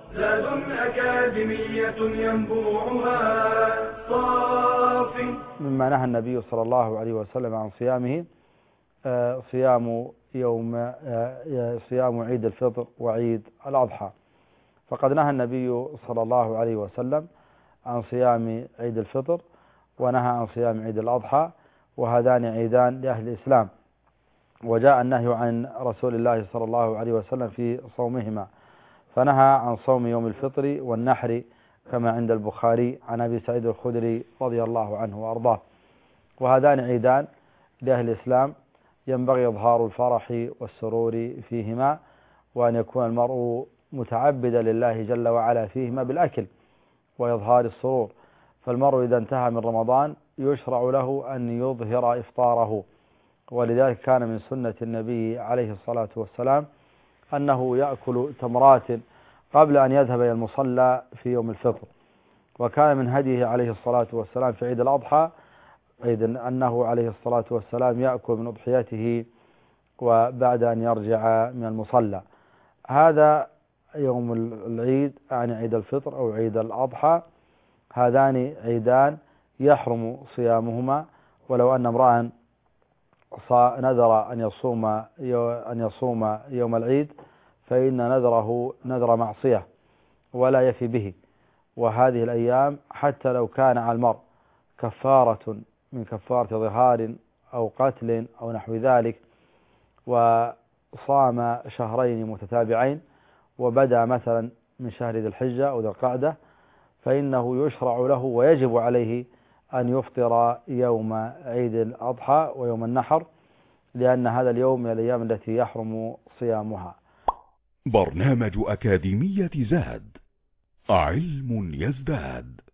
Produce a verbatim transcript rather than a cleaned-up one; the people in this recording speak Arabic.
زاد أكاديمية ينبوعها صاف. مما نهى النبي صلى الله عليه وسلم عن صيامه آه، صيام يوم آه، صيام عيد الفطر وعيد الأضحى. فقد نهى النبي صلى الله عليه وسلم عن صيام عيد الفطر ونهى عن صيام عيد الأضحى، وهذان عيدان لأهل الإسلام، وجاء النهي عن رسول الله صلى الله عليه وسلم في صومهما، فنهى عن صوم يوم الفطر والنحر كما عند البخاري عن أبي سعيد الخدري رضي الله عنه وأرضاه. وهذان عيدان لأهل الإسلام ينبغي إظهار الفرح والسرور فيهما، وأن يكون المرء متعبدا لله جل وعلا فيهما بالأكل وإظهار السرور. فالمرء إذا انتهى من رمضان يشرع له أن يظهر إفطاره، ولذلك كان من سنة النبي عليه الصلاة والسلام أنه يأكل تمرات قبل أن يذهب إلى المصلى في يوم الفطر. وكان من هديه عليه الصلاة والسلام في عيد الأضحى أيضا أنه عليه الصلاة والسلام يأكل من أضحيته وبعد أن يرجع من المصلى. هذا يوم العيد يعني عيد الفطر أو عيد الأضحى، هذان عيدان يحرم صيامهما، ولو أن امرأ نذر أن يصوم أن يصوم يوم العيد فإن نذره نذر معصية ولا يفي به. وهذه الأيام حتى لو كان على المرء كفارة من كفارة ظهار أو قتل أو نحو ذلك، وصام شهرين متتابعين وبدأ مثلا من شهر ذي الحجة أو ذي القعدة، فإنه يشرع له ويجب عليه أن يفطر يوم عيد الأضحى ويوم النحر، لأن هذا اليوم من الأيام التي يحرم صيامها. برنامج أكاديمية زاد، علم يزداد.